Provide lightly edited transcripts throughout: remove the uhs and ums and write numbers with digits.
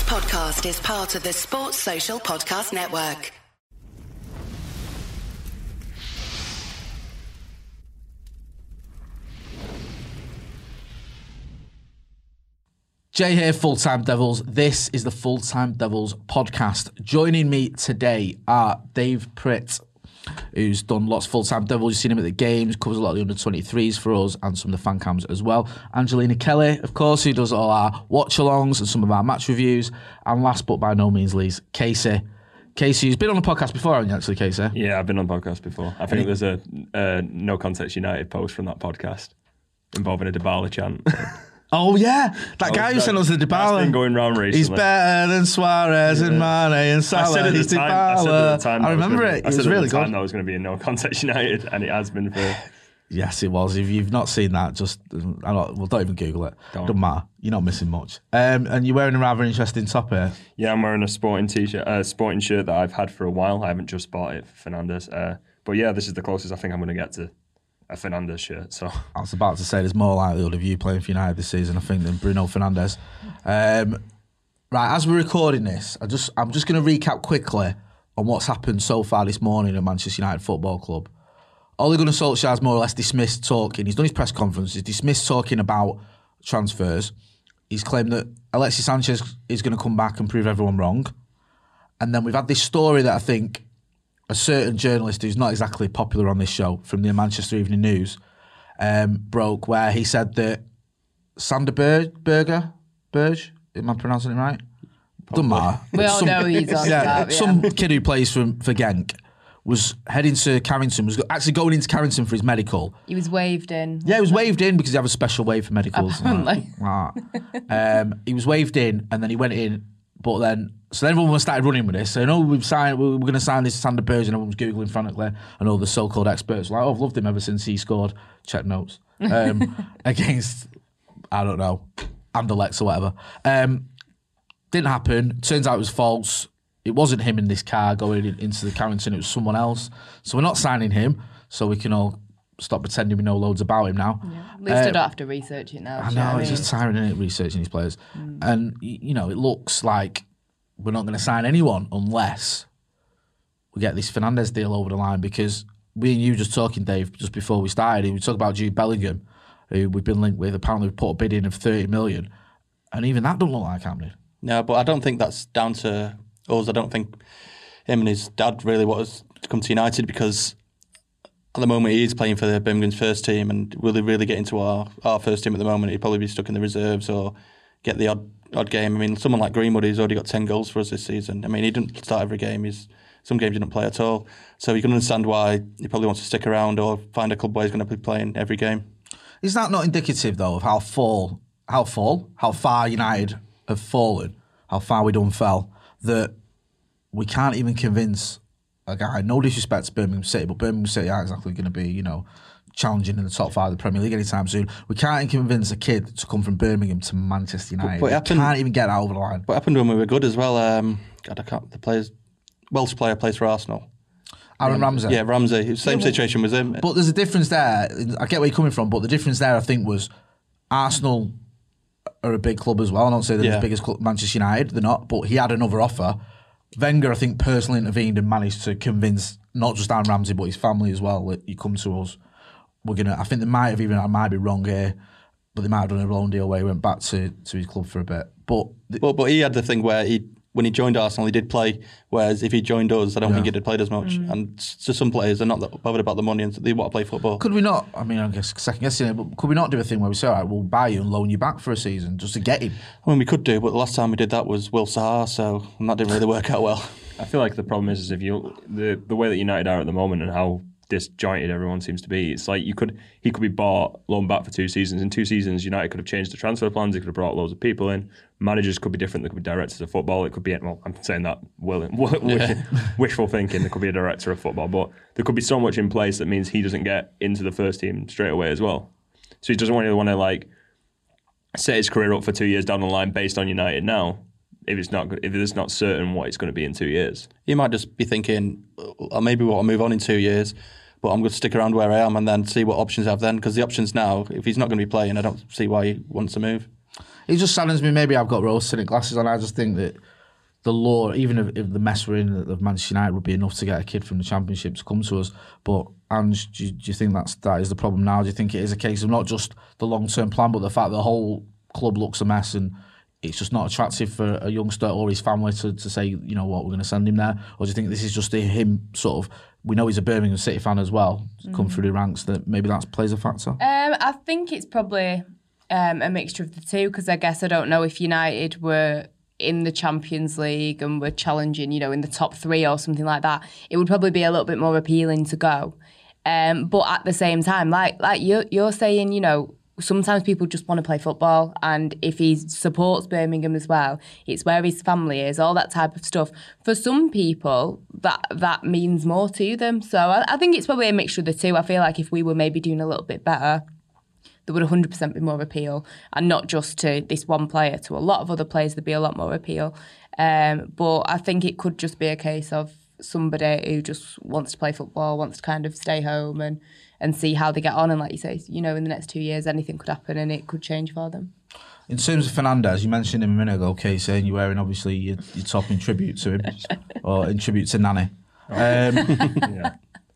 podcast is part of the Sports Social Podcast Network. Jay here, Full-Time Devils. This is the Full-Time Devils podcast. Joining me today are Dave Pritt, who's done lots of Full-Time Devils. You've seen him at the games, covers a lot of the under-23s for us and some of the fan cams as well. Angelina Kelly, of course, who does all our watch-alongs and some of our match reviews. And last but by no means least, Casey. Casey, you've been on the podcast before, haven't you, actually, Casey? Yeah, I've been on the podcast before. I think there's a No Context United post from that podcast involving a Dybala chant. Oh, yeah. That guy who sent us the Dybala. That's been going round recently. He's better than Suarez and Mane and Salah. I said at the time. I remember it. It was really good. I said that was going to be a No Context United, and it has been for... Yes, it was. If you've not seen that, don't even Google it. Doesn't matter. You're not missing much. And you're wearing a rather interesting top here. Yeah, I'm wearing a sporting shirt that I've had for a while. I haven't just bought it for Fernandes. But yeah, this is the closest I think I'm going to get to a Fernandes shirt. So I was about to say there's more likelihood of you playing for United this season, I think, than Bruno Fernandes. Right, as we're recording this, I'm just going to recap quickly on what's happened so far this morning at Manchester United Football Club. Ole Gunnar Solskjaer's more or less dismissed talking. He's done his press conference. He's dismissed talking about transfers. He's claimed that Alexis Sanchez is going to come back and prove everyone wrong. And then we've had this story that I think a certain journalist who's not exactly popular on this show from the Manchester Evening News broke, where he said that Sander Berge, am I pronouncing it right? Doesn't matter. We all know he's on that. Some kid who plays for Genk was heading to Carrington, was actually going into Carrington for his medical. He was waved in. Yeah, he was waved in because he has a special wave for medicals. Apparently. He was waved in and then he went in, but then everyone started running with this. So, we're going to sign this Sander Berge, and everyone's Googling frantically, and all the so-called experts were like, I've loved him ever since he scored, check notes, against, I don't know, Anderlecht or whatever. Didn't happen. Turns out it was false. It wasn't him in this car going into the Carrington, it was someone else. So we're not signing him, so we can all stop pretending we know loads about him now. Yeah. At least I don't have to research it now. I know, it's just tiring, isn't it, researching these players. And, it looks like we're not going to sign anyone unless we get this Fernandes deal over the line, because we and you just talking, Dave, just before we started, we talked about Jude Bellingham, who we've been linked with. Apparently we put a bid in of 30 million, and even that don't look like happening. No, but I don't think that's down to us. I don't think him and his dad really want us to come to United, because at the moment he is playing for the Birmingham's first team, and will he really get into our first team at the moment? He'd probably be stuck in the reserves or get the odd game. I mean, someone like Greenwood, he's already got 10 goals for us this season. I mean, he didn't start every game. Some games he didn't play at all. So you can understand why he probably wants to stick around or find a club where he's going to be playing every game. Is that not indicative, though, of how far United have fallen, how far we done fell, that we can't even convince a guy, no disrespect to Birmingham City, but Birmingham City aren't exactly going to be, challenging in the top 5 of the Premier League anytime soon. We can't even convince a kid to come from Birmingham to Manchester United. We can't even get that over the line. What happened when we were good as well? The Welsh player plays for Arsenal. Aaron Ramsey. Yeah, Ramsey. Same situation with him. But there's a difference there. I get where you're coming from, but the difference there, I think, was Arsenal are a big club as well. I don't say they're as big as Manchester United. They're not, but he had another offer. Wenger, I think, personally intervened and managed to convince not just Aaron Ramsey, but his family as well, that you come to us. I think I might be wrong here, but they might have done a loan deal where he went back to his club for a bit. But he had the thing where when he joined Arsenal, he did play, whereas if he joined us, I don't think he'd have played as much. And so some players are not that bothered about the money and they want to play football. Could we not, I guess second guessing it, but could we not do a thing where we say, all right, we'll buy you and loan you back for a season just to get him? I mean, we could do, but the last time we did that was Will Sahar, so that didn't really work out well. I feel like the problem is if the way that United are at the moment and how disjointed everyone seems to be, it's like he could be bought, loaned back for 2 seasons. In 2 seasons, United could have changed the transfer plans. They could have brought loads of people in. Managers could be different. They could be directors of football. It could be, I'm saying that wishful thinking. There could be a director of football, but there could be so much in place that means he doesn't get into the first team straight away as well. So he doesn't want to set his career up for 2 years down the line based on United now. If it's not certain what it's going to be in 2 years, he might just be thinking, maybe we want to move on in 2 years, but I'm going to stick around where I am and then see what options I have then. Because the options now, if he's not going to be playing, I don't see why he wants to move. It just saddens me. Maybe I've got rose-tinted glasses on. I just think that the law, even if the mess we're in of Manchester United, would be enough to get a kid from the Championship to come to us. But Ange, do you think that is the problem now? Do you think it is a case of not just the long-term plan, but the fact the whole club looks a mess and it's just not attractive for a youngster or his family to say, you know what, we're going to send him there? Or do you think this is just him sort of, we know he's a Birmingham City fan as well, come through the ranks, that maybe that plays a factor? I think it's probably a mixture of the two, because I guess I don't know if United were in the Champions League and were challenging, you know, in the top 3 or something like that, it would probably be a little bit more appealing to go. But at the same time, like you're saying, you know, sometimes people just want to play football, and if he supports Birmingham as well, it's where his family is, all that type of stuff. For some people, that means more to them. So I think it's probably a mixture of the two. I feel like if we were maybe doing a little bit better, there would 100% be more appeal, and not just to this one player, to a lot of other players there'd be a lot more appeal. But I think it could just be a case of somebody who just wants to play football, wants to kind of stay home and see how they get on. And like you say, you know, in the next 2 years, anything could happen and it could change for them. In terms of Fernandes, you mentioned him a minute ago, Kay, saying you're wearing obviously your top in tribute to him, or in tribute to Nani. Yeah.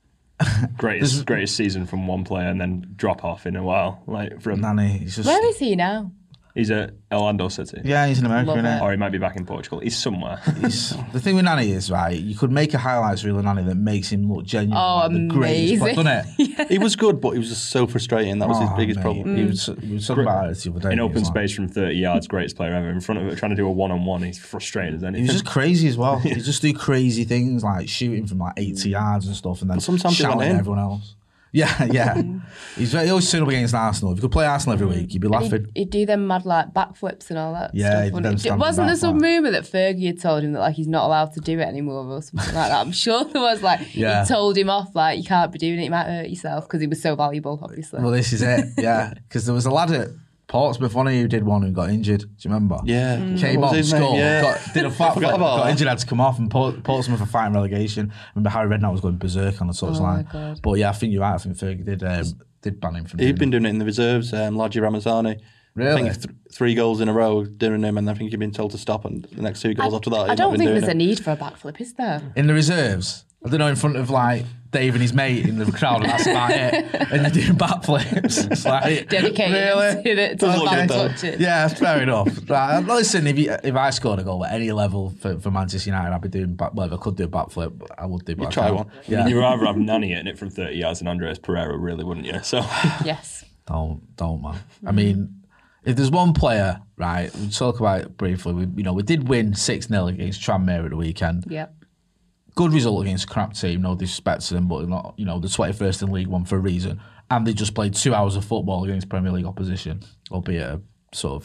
Greatest season from one player and then drop off in a while. Like from Nani, he's just... Where is he now? He's at Orlando City. Yeah, he's in America, Love isn't it. he? Or he might be back in Portugal. He's somewhere. The thing with Nani is, right, you could make a highlights reel of Nani that makes him look genuine. Oh, like the greatest player, amazing. doesn't it? He was good, but he was just so frustrating. That was his biggest mate. problem. He was talking about it the other day. In He open was like- space from 30 yards, greatest player ever. In front of it, trying to do a one-on-one, he's frustrated as He anything. was just crazy as well. He just do crazy things like shooting from like 80 yards and stuff, and then sometimes he shouting went at in. everyone else. Yeah. He always turned up against Arsenal. If you could play Arsenal every week, you'd be laughing. He'd do them mad like backflips and all that Yeah, stuff. he'd wouldn't them he? standing Wasn't there back some like- rumour that Fergie had told him that like he's not allowed to do it anymore or something like that? I'm sure there was like, Yeah. he told him off like, you can't be doing it, you might hurt yourself, because he was so valuable, obviously. Well, this is it. Yeah, because there was a lad at Portsmouth, one of you did one who got injured. Do you remember? Yeah. Came What on, was his name? scored, Yeah. did a flat flip, Forgot about got that. injured, had to come off, and Portsmouth are fighting relegation. I remember Harry Redknapp was going berserk on the touchline. God. But yeah, I think you're right. I think Fergie did ban him from He'd doing been it. doing it in the reserves, Lodgy Ramazani. Really? I think 3 goals in a row doing him, and I think he'd been told to stop, and the next 2 goals after that, I he'd not don't been think doing there's a it. need for a backflip, is there? In the reserves. I don't know, in front of like Dave and his mate in the crowd, and that's about it. And you're doing backflips. It's like, Dedicated really? to the Doesn't look back good, though. touches. Yeah, fair enough. Right, listen, if I scored a goal at any level for Manchester United, I'd be doing well, if I could do a backflip, but I would do. But I try can't. one. Yeah. You'd rather have Nani hitting it from 30 yards than Andres Pereira, really, wouldn't you? So Yes. Don't, man. I mean, if there's one player, right, we'll talk about it briefly. We did win 6-0 against Tranmere at the weekend. Yep. Good result against a crap team, no disrespect to them, but not, the 21st in League One for a reason. And they just played 2 hours of football against Premier League opposition, albeit a sort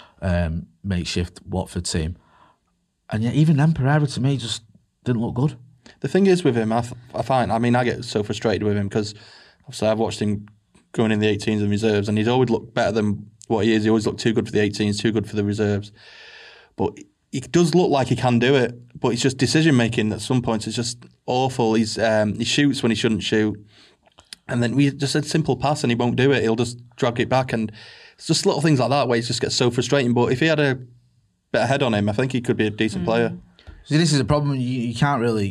of makeshift Watford team. And yet, even then, Pereira to me just didn't look good. The thing is with him, I find, I get so frustrated with him because obviously I've watched him going in the 18s and reserves, and he's always looked better than what he is. He always looked too good for the 18s, too good for the reserves. But he does look like he can do it, but it's just decision making at some points is just awful. He shoots when he shouldn't shoot, and then we just a simple pass and he won't do it. He'll just drag it back, and it's just little things like that where it just gets so frustrating. But if he had a bit of head on him, I think he could be a decent player. See, this is a problem. You can't really,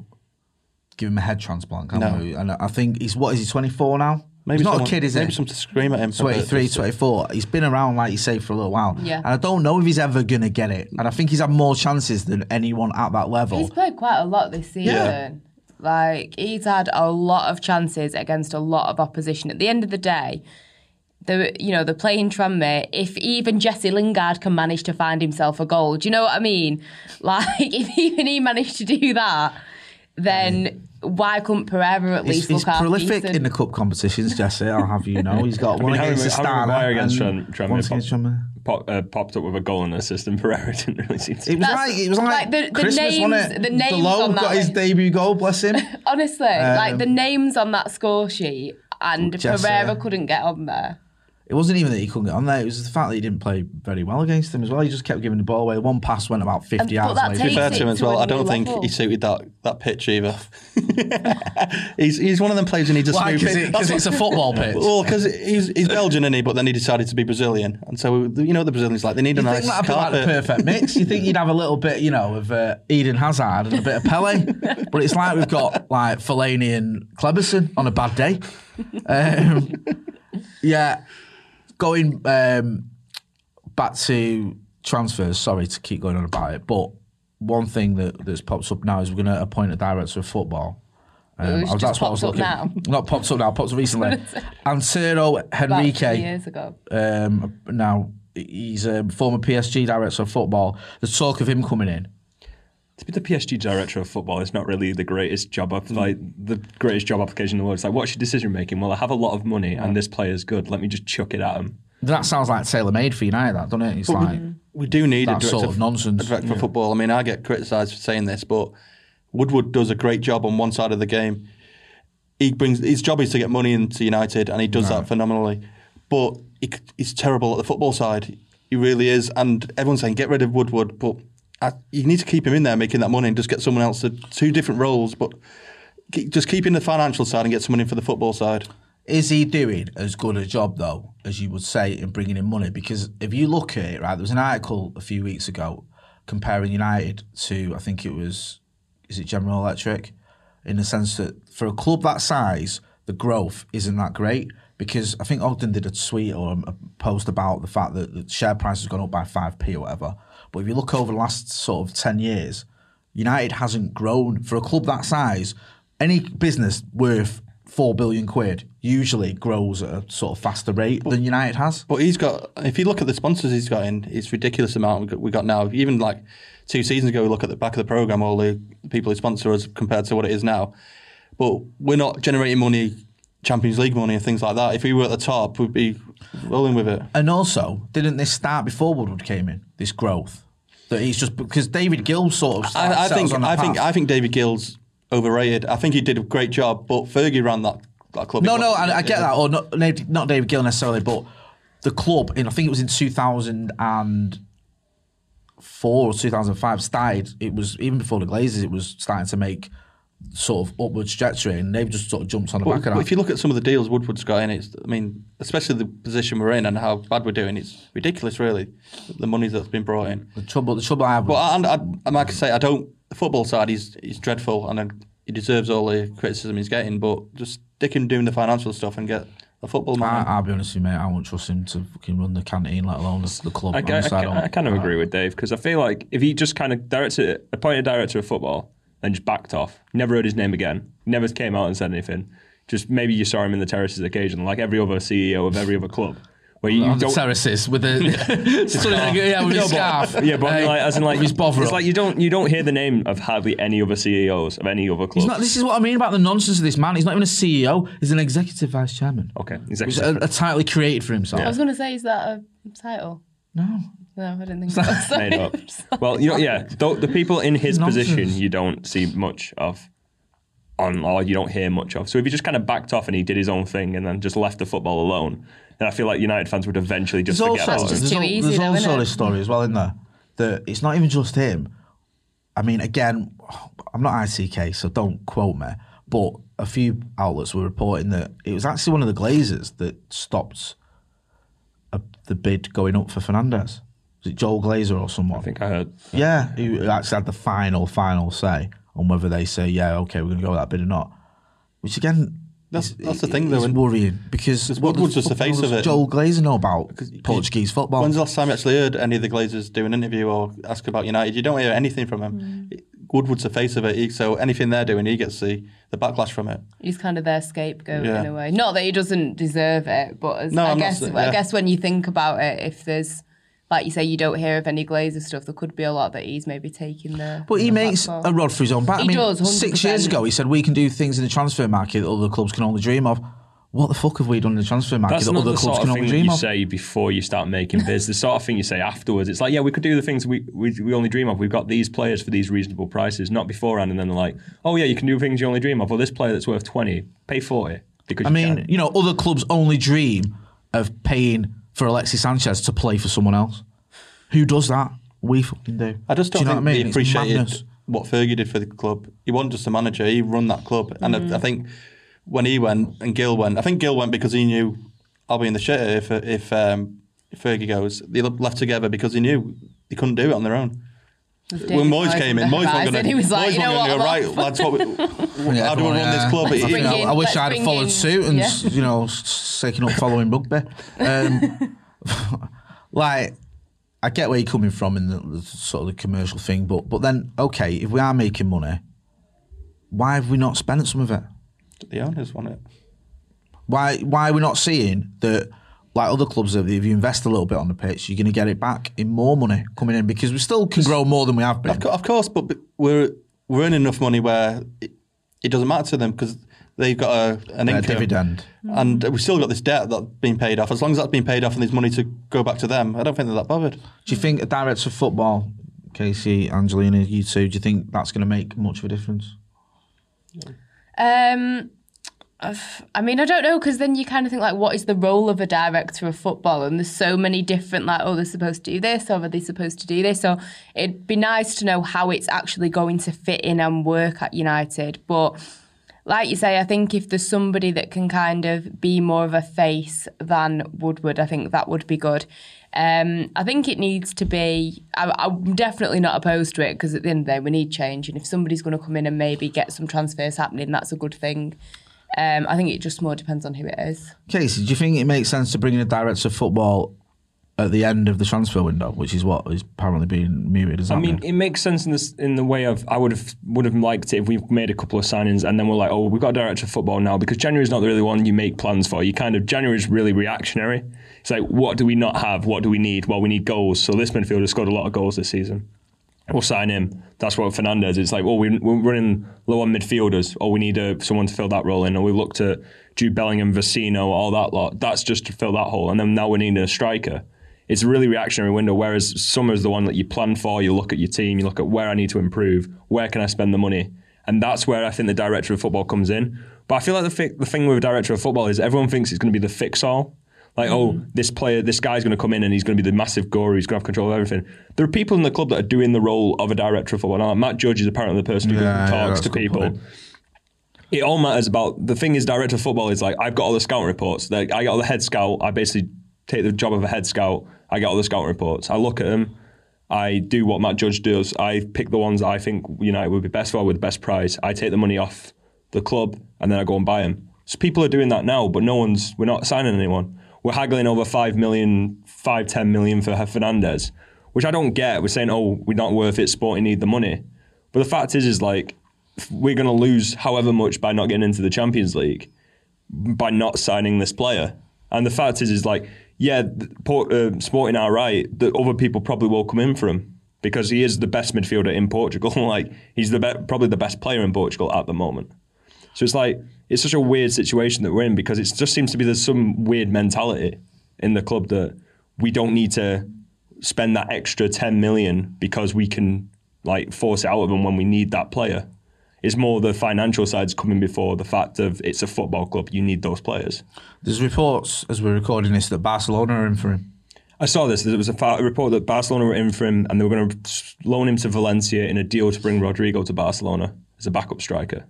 give him a head transplant, can No. we? And I think he's 24 now? Maybe he's not someone- a kid, is he? Maybe someone to scream at him. 23, 24. He's been around, like you say, for a little while. Yeah. And I don't know if he's ever going to get it. And I think he's had more chances than anyone at that level. He's played quite a lot this season. Yeah. Like, he's had a lot of chances against a lot of opposition. At the end of the day, they're playing Tranmere. If even Jesse Lingard can manage to find himself a goal, do you know what I mean? Like, if even he managed to do that, then why couldn't Pereira at least He's look half prolific decent? in the cup competitions, Jesse, I'll have you know. He's got one Harry against the Astana. Maguire against and Tranmere once against Tranmere. popped up with a goal and assist, and Pereira didn't really seem to. It was like the Christmas, names, wasn't it? the names Delo on that got his list. debut goal, bless him. Honestly, like the names on that score sheet, and Jesse. Pereira couldn't get on there. It wasn't even that he couldn't get on there. It was the fact that he didn't play very well against him as well. He just kept giving the ball away. One pass went about 50 And- but yards that away. To be fair takes to him it as to well, a I don't new think level. he suited that pitch either. He's one of them players who needs a Why? smooth. Because it's a football pitch. Well, because he's Belgian, isn't he? But then he decided to be Brazilian, and so the Brazilians like they need a You nice think that'd be like carpet. the perfect mix? You think you'd have a little bit, of Eden Hazard and a bit of Pele, but it's like we've got like Fellaini and Kleberson on a bad day. Going back to transfers. Sorry to keep going on about it, but one thing that's popped up now is we're going to appoint a director of football. It's just popped up now. Not popped up now, popped up recently. Antero About 2 Henrique. years ago. Now, he's a former PSG director of football. There's talk of him coming in. To be the PSG director of football is not really the greatest job the greatest job application in the world. It's like, what's your decision making? Well, I have a lot of money and this player's good. Let me just chuck it at him. That sounds like tailor-made for United, that, doesn't it? It's like We do need a that director, sort of nonsense. a director for football. I mean, I get criticised for saying this, but Woodward does a great job on one side of the game. His job is to get money into United, and he does that phenomenally. But he's terrible at the football side. He really is. And everyone's saying, get rid of Woodward, but you need to keep him in there making that money and just get someone else to 2 different roles, but just keep in the financial side and get someone in for the football side. Is he doing as good a job, though, as you would say, in bringing in money? Because if you look at it, right, there was an article a few weeks ago comparing United to, I think is it General Electric? In the sense that for a club that size, the growth isn't that great. Because I think Ogden did a tweet or a post about the fact that the share price has gone up by 5p or whatever. But if you look over the last sort of 10 years, United hasn't grown. For a club that size, any business worth 4 billion quid usually grows at a sort of faster rate than United has. But he's got, if you look at the sponsors he's got in, it's ridiculous amount we got now. Even like 2 seasons ago, we look at the back of the programme, all the people who sponsor us compared to what it is now. But we're not generating money, Champions League money and things like that. If we were at the top, we'd be rolling with it. And also, didn't this start before Woodward came in, this growth? That he's just, because David Gill sort of I I think David Gill's overrated. I think he did a great job, but Fergie ran that club. I get that. Or not David Gill necessarily, but the club, I think it was in 2004 or 2005, started, it was, even before the Glazers, it was starting to make sort of upward trajectory, and they've just sort of jumped on the back of that. But if you look at some of the deals Woodward's got in, especially the position we're in and how bad we're doing, it's ridiculous, really, the money that's been brought in. The trouble I have with... But I like I say, the football side, he's dreadful, and he deserves all the criticism he's getting, but just stick him doing the financial stuff and get a football man. I'll be honest with you, mate, I won't trust him to fucking run the canteen, let alone the club. I kind of agree with Dave, because I feel like if he just kind of appointed a director of football and just backed off, never heard his name again, never came out and said anything, just maybe you saw him in the terraces occasionally, like every other CEO of every other club. Where you on don't, the terraces with a with his scarf. Yeah, but as in his bother. It's up. like you don't hear the name of hardly any other CEOs of any other clubs. This is what I mean about the nonsense of this man. He's not even a CEO. He's an executive vice chairman. Okay, which is a title he created for himself. I was going to say, is that a title? No, I didn't think so. Made up. Well, the people in his position you don't see much of, or you don't hear much of. So if he just kind of backed off and he did his own thing and then just left the football alone, then I feel like United fans would eventually just forget about it. There's also this story as well in there that it's not even just him. I mean, again, I'm not ITK, so don't quote me, but a few outlets were reporting that it was actually one of the Glazers that stopped the bid going up for Fernandes. Was it Joel Glazer or someone? I think I heard. Yeah, who actually had the final say on whether they say, yeah, okay, we're going to go with that bid or not. Which again, that's the thing though. It's worrying because Woodward's just the face of it. Joel Glazer know about Portuguese football. When's the last time you actually heard any of the Glazers do an interview or ask about United? You don't hear anything from him. Woodward's the face of it, so anything they're doing, he gets the backlash from it. He's kind of their scapegoat in a way. Not that he doesn't deserve it, but I guess when you think about it, if there's, like you say, you don't hear of any Glazer stuff, there could be a lot that he's maybe taking there. But he makes a rod for his own back. He does, 100%. 6 years ago, he said we can do things in the transfer market that other clubs can only dream of. What the fuck have we done in the transfer market that other clubs can only dream of? That's not the sort of thing you say before you start making biz. The sort of thing you say afterwards. It's like, yeah, we could do the things we only dream of. We've got these players for these reasonable prices, not beforehand. And then they're like, oh yeah, you can do things you only dream of. Well, this player that's worth 20, pay 40. Because other clubs only dream of paying for Alexis Sanchez to play for someone else. Who does that? We fucking do. I just don't think they appreciated what Fergie did for the club. He wasn't just a manager; he run that club. And I think when he went and Gill went, I think Gill went because he knew I'll be in the shitter if Fergie goes. They left together because he knew they couldn't do it on their own. When Moyes came in, Moyes wasn't going to. He was like, right, lads, how do we run this club? I wish I'd have followed suit and taken up following rugby. Like, I get where you're coming from in the sort of the commercial thing, but then, okay, if we are making money, why have we not spent some of it? The owners want it. Why are we not seeing that, like other clubs, if you invest a little bit on the pitch, you're going to get it back in more money coming in, because we still can grow more than we have been. Of course, but we're earning enough money where it doesn't matter to them because they've got an income. Dividend. And we've still got this debt that's been paid off. As long as that's been paid off and there's money to go back to them, I don't think they're that bothered. Do you think a director of football, Casey, Angelina, you two, do you think that's going to make much of a difference? I mean, I don't know, because then you kind of think, like, what is the role of a director of football? And there's so many different, like, oh, they're supposed to do this, or are they supposed to do this? So it'd be nice to know how it's actually going to fit in and work at United. But like you say, I think if there's somebody that can kind of be more of a face than Woodward, I think that would be good. I think it needs to be, I'm definitely not opposed to it, because at the end of the day, we need change. And if somebody's going to come in and maybe get some transfers happening, that's a good thing. I think it just more depends on who it is. Casey, do you think it makes sense to bring in a director of football at the end of the transfer window, which is what is apparently being mooted? I mean, it makes sense in the way of I would have liked it if we made a couple of signings and then we're like, oh, we've got a director of football now, because January's not really one you make plans for. January's really reactionary. It's like, what do we not have? What do we need? Well, we need goals. So this midfielder scored a lot of goals this season. We'll sign him. That's what Fernandes. It's like, well, we're running low on midfielders, or we need someone to fill that role in, or we looked at Jude Bellingham, Vecino, all that lot. That's just to fill that hole, and then now we're needing a striker. It's a really reactionary window, whereas summer's the one that you plan for. You look at your team, you look at where I need to improve, where can I spend the money, and that's where I think the director of football comes in. But I feel like the thing with a director of football is everyone thinks it's going to be the fix-all. Like, oh, this guy's going to come in and he's going to be the massive guru, he's going to have control of everything. There are people in the club that are doing the role of a director of football. Now, Matt Judge is apparently the person who talks to people. It all matters about, the thing is, director of football is like, I've got all the scouting reports. I got all the head scout. I basically take the job of a head scout. I get all the scouting reports. I look at them. I do what Matt Judge does. I pick the ones that I think United would be best for with the best price. I take the money off the club and then I go and buy them. So people are doing that now, but we're not signing anyone. We're haggling over 10 million for Fernandes, which I don't get. We're saying, oh, we're not worth it, Sporting need the money. But the fact is like, we're going to lose however much by not getting into the Champions League, by not signing this player. And the fact is like, yeah, Sporting are right, that other people probably will come in for him, because he is the best midfielder in Portugal. Like, he's probably the best player in Portugal at the moment. So it's like, it's such a weird situation that we're in, because it just seems to be there's some weird mentality in the club that we don't need to spend that extra 10 million because we can like force it out of them when we need that player. It's more the financial side's coming before the fact of it's a football club, you need those players. There's reports, as we're recording this, that Barcelona are in for him. I saw this. There was a report that Barcelona were in for him and they were going to loan him to Valencia in a deal to bring Rodrigo to Barcelona as a backup striker.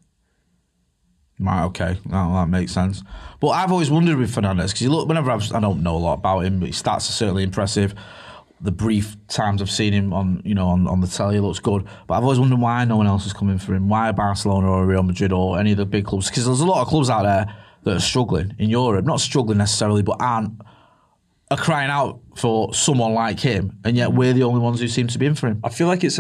Right, okay, that makes sense. But I've always wondered with Fernandes, because you look, whenever I don't know a lot about him, but his stats are certainly impressive. The brief times I've seen him on the telly, he looks good. But I've always wondered why no one else is coming for him. Why Barcelona or Real Madrid or any of the big clubs? Because there's a lot of clubs out there that are struggling in Europe, not struggling necessarily, but are crying out for someone like him, and yet we're the only ones who seem to be in for him. I feel like he's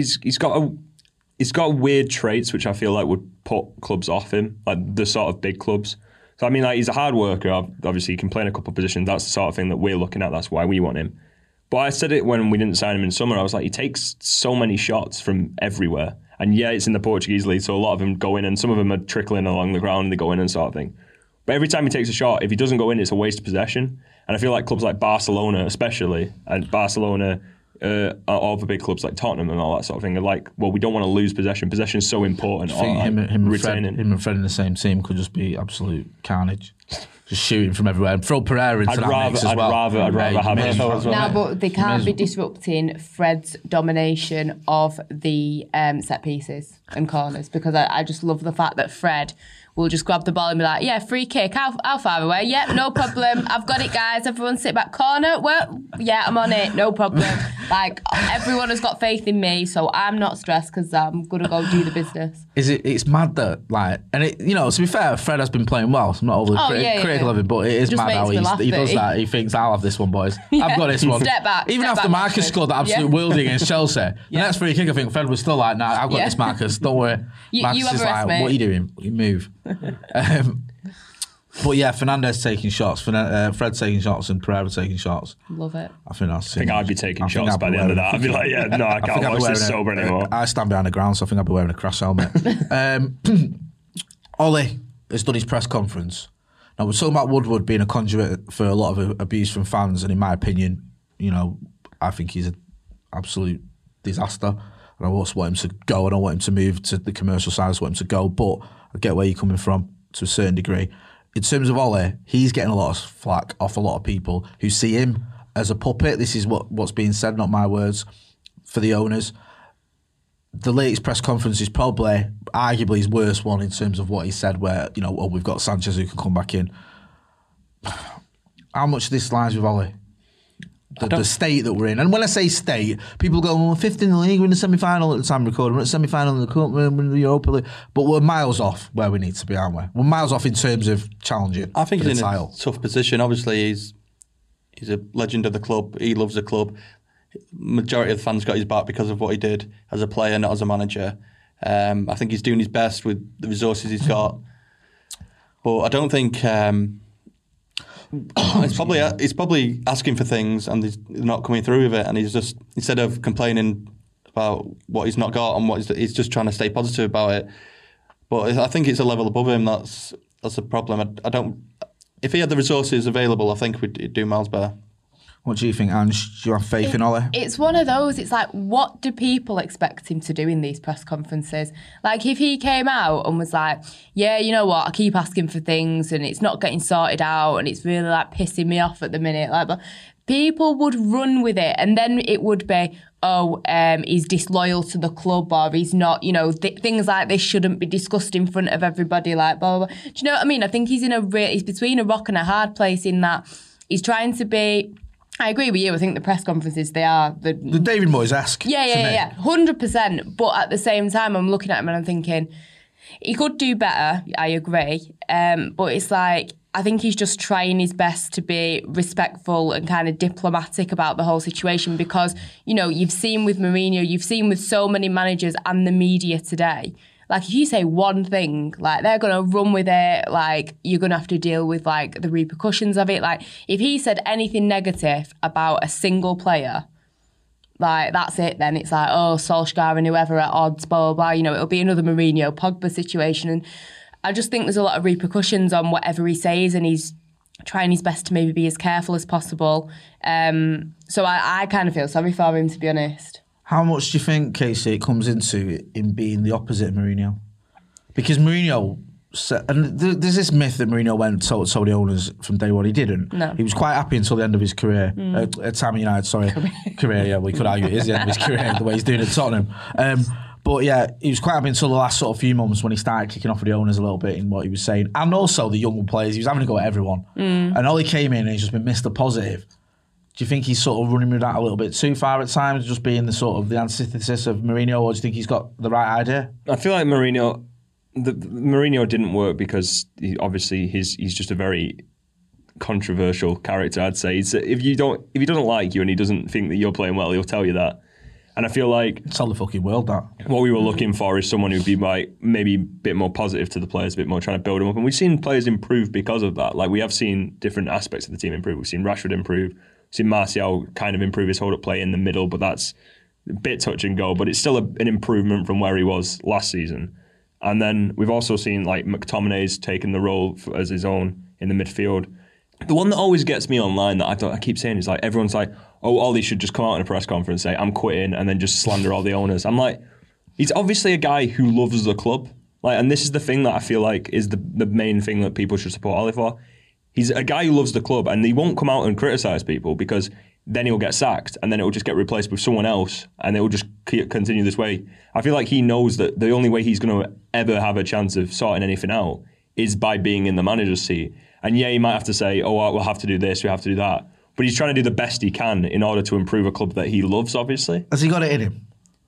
got weird traits which I feel like would put clubs off him, like the sort of big clubs. So I mean, like, he's a hard worker. Obviously, he can play in a couple of positions. That's the sort of thing that we're looking at. That's why we want him. But I said it when we didn't sign him in summer. I was like, he takes so many shots from everywhere. And yeah, it's in the Portuguese league, so a lot of them go in, and some of them are trickling along the ground and they go in and sort of thing. But every time he takes a shot, if he doesn't go in, it's a waste of possession. And I feel like clubs like Barcelona, especially, and Barcelona, all the big clubs like Tottenham and all that sort of thing, are like, well, we don't want to lose possession. Possession is so important. I think him and Fred in the same team could just be absolute carnage. just shooting from everywhere, and throw Pereira into that mix as well. I'd rather have him. Now, but they can't be disrupting Fred's domination of the set pieces and corners, because I just love the fact that Fred will just grab the ball and be like, yeah, free kick, how far away? Yeah, no problem. I've got it, guys. Everyone sit back. Corner? Well, yeah, I'm on it. No problem. Like, everyone has got faith in me, so I'm not stressed because I'm going to go do the business. It's mad that, like, and it, you know, to be fair, Fred has been playing well, so I'm not overly critical of him, but it is just mad how he does that. He thinks, I'll have this one, boys. I've got this one. Step back. Even after Marcus scored that absolute worldie against Chelsea, the next free kick, I think Fred was still like, nah, I've got this, Marcus. Don't worry. Marcus is like, what are you doing? You move. But yeah, Fernandes taking shots, Fred taking shots, and Pereira taking shots. Love it. I think I'd be taking shots by the end of that. I'd be like, yeah, no, I can't watch this sober anymore. I stand behind the ground, so I think I'd be wearing a cross helmet. Ollie has done his press conference. Now, we're talking about Woodward being a conduit for a lot of abuse from fans, and in my opinion, you know, I think he's an absolute disaster. And I also want him to go. I don't want him to move to the commercial side. I just want him to go. But I get where you're coming from to a certain degree. In terms of Ollie, he's getting a lot of flack off a lot of people who see him as a puppet. This is what's being said, not my words, for the owners. The latest press conference is probably, arguably, his worst one in terms of what he said, where, you know, we've got Sanchez who can come back in. How much of this lies with Ollie? The state that we're in. And when I say state, people go, well, we're fifth in the league, we're in the semi-final at the time recording, we're at the semi-final in the cup, we're in the Europa League. But we're miles off where we need to be, aren't we? We're miles off in terms of challenging. I think he's in a tough position. Obviously, he's a legend of the club. He loves the club. Majority of the fans got his back because of what he did as a player, not as a manager. I think he's doing his best with the resources he's got. But I don't think... He's probably asking for things and he's not coming through with it, and he's just, instead of complaining about what he's not got and he's just trying to stay positive about it. But I think it's a level above him. That's a problem. I don't. If he had the resources available, I think we'd do miles better. What do you think, Ange? Do you have faith in Ollie? It's one of those, it's like, what do people expect him to do in these press conferences? Like, if he came out and was like, yeah, you know what, I keep asking for things and it's not getting sorted out and it's really, like, pissing me off at the minute, like, but people would run with it, and then it would be, he's disloyal to the club, or he's not, you know, things like this shouldn't be discussed in front of everybody, like, blah, blah, blah. Do you know what I mean? I think he's between a rock and a hard place in that he's trying to be... I agree with you. I think the press conferences, they are... The David Moyes-esque. Yeah. 100%. But at the same time, I'm looking at him and I'm thinking, he could do better, I agree. But it's like, I think he's just trying his best to be respectful and kind of diplomatic about the whole situation, because, you know, you've seen with Mourinho, you've seen with so many managers and the media today, like, if you say one thing, like, they're going to run with it. Like, you're going to have to deal with, like, the repercussions of it. Like, if he said anything negative about a single player, like, that's it then. It's like, oh, Solskjaer and whoever at odds, blah, blah, blah. You know, it'll be another Mourinho, Pogba situation. And I just think there's a lot of repercussions on whatever he says, and he's trying his best to maybe be as careful as possible. So I kind of feel sorry for him, to be honest. How much do you think, Casey, it comes into in being the opposite of Mourinho? Because Mourinho, and there's this myth that Mourinho went and told the owners from day one. He didn't. No. He was quite happy until the end of his career. At Time United, sorry. Career, yeah, we could argue it is the end of his career, the way he's doing it at Tottenham. But yeah, he was quite happy until the last sort of few months when he started kicking off with the owners a little bit in what he was saying. And also the young players. He was having to go at everyone. And Ollie came in and he's just been Mr. Positive. Do you think he's sort of running with that a little bit too far at times, just being the sort of the antithesis of Mourinho, or do you think he's got the right idea? I feel like Mourinho didn't work because he's just a very controversial character. I'd say if he doesn't like you and he doesn't think that you're playing well, he'll tell you that. And I feel like tell the fucking world that what we were looking for is someone who'd be like maybe a bit more positive to the players, a bit more trying to build them up. And we've seen players improve because of that. Like, we have seen different aspects of the team improve. We've seen Rashford improve. Seen Martial kind of improve his hold-up play in the middle, but that's a bit touch and go. But it's still an improvement from where he was last season. And then we've also seen, like, McTominay's taken the role as his own in the midfield. The one that always gets me online that I keep saying is, like, everyone's like, oh, Ollie should just come out in a press conference and say, I'm quitting, and then just slander all the owners. I'm like, he's obviously a guy who loves the club. Like, and this is the thing that I feel like is the main thing that people should support Ollie for. He's a guy who loves the club, and he won't come out and criticise people because then he'll get sacked, and then it will just get replaced with someone else, and it will just continue this way. I feel like he knows that the only way he's going to ever have a chance of sorting anything out is by being in the manager's seat. And yeah, he might have to say, oh, we'll have to do this, we have to do that. But he's trying to do the best he can in order to improve a club that he loves, obviously. Has he got it in him?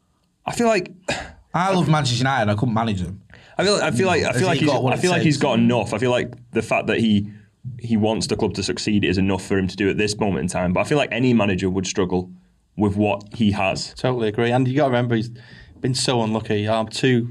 I feel like... I love Manchester United, I couldn't manage them. I feel like he's got enough. I feel like the fact that he wants the club to succeed is enough for him to do at this moment in time. But I feel like any manager would struggle with what he has. Totally agree. And you got to remember, he's been so unlucky. Our